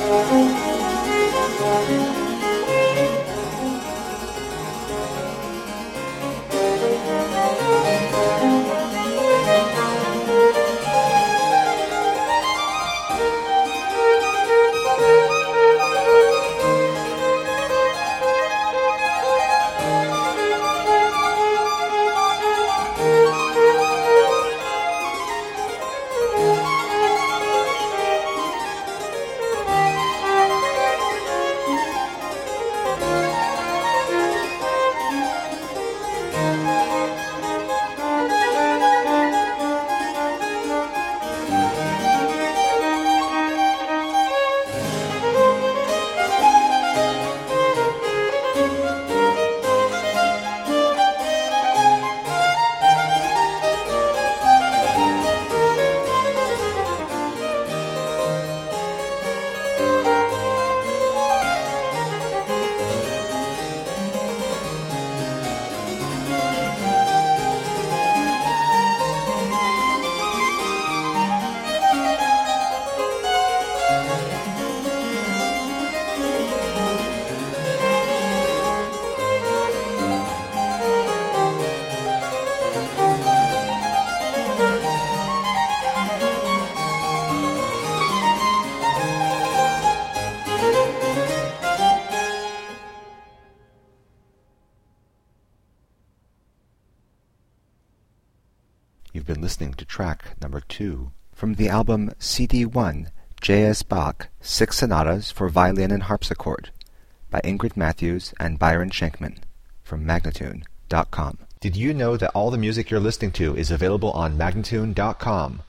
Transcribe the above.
You've been listening to track number 2 from the album CD1, J.S. Bach, 6 Sonatas for Violin and Harpsichord, by Ingrid Matthews and Byron Schenkman, from Magnatune.com. Did you know that all the music you're listening to is available on Magnatune.com?